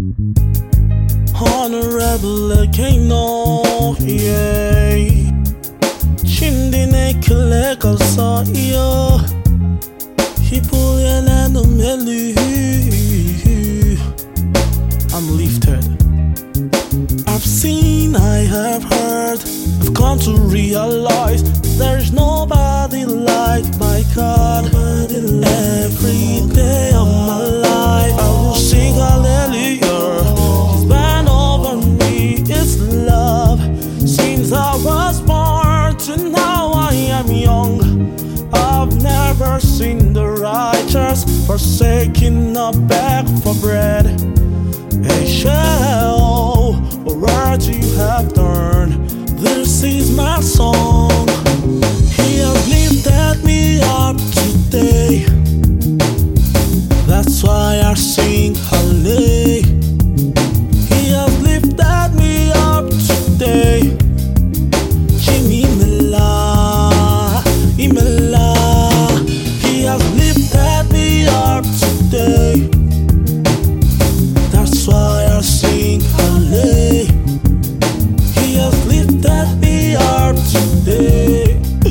Honorable Kano, yeah. Chindine kile kalsa iyo. Hipulya no melu. I'm lifted. I've seen, I have heard. I've come to realize there's nobody like my God. Every day of my life I will sing hallelujah. His band over me is love. Since I was born to now I am young. I've never seen the righteous forsaken or beg for bread. Hey, shall, where do you have turned? This is my song. He has lifted me up today. That's why I sing hallelujah. He has lifted me up today. Jimmy Mela, Imela. He has lifted me up today. That's why I sing hallelujah. He has lifted me up today.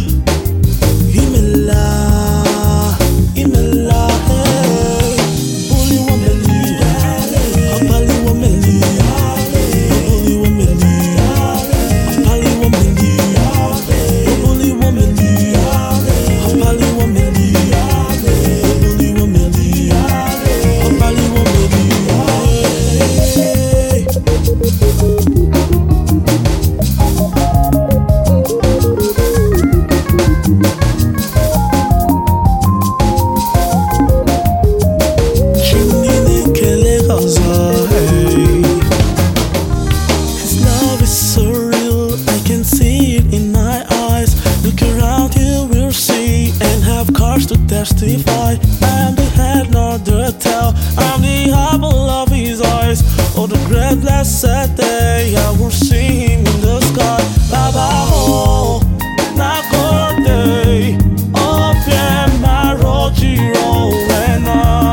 Imela, Imela, hey. Bully woman, Apali woman, Bully woman, Apali woman, Bully woman, Apali woman, Bully woman, Apali woman. His love is so real, I can see it in my eyes. Look around, you will see, and have cars to testify. I am the head, not the tail. I'm the apple of his eyes. Oh, the great blessed day, I will see him in the sky. Baba ho, na day. Oh, yeah, my Rojiro, and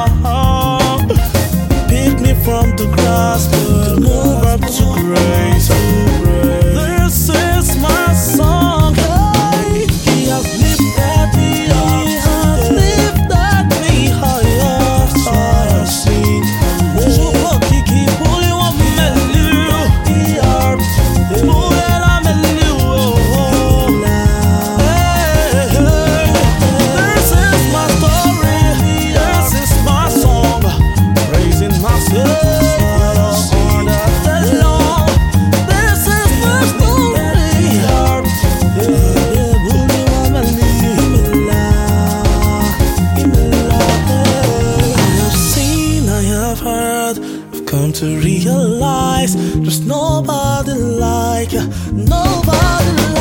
pick me from the grass to move up to grace. This is my song. Hey, he has lifted me up. He has lifted me higher. That's why I sing. Super Kiki, bully one melu. The art, bully la melu. This is my story. This is my song. Praising myself. I've come to realize there's nobody like, nobody like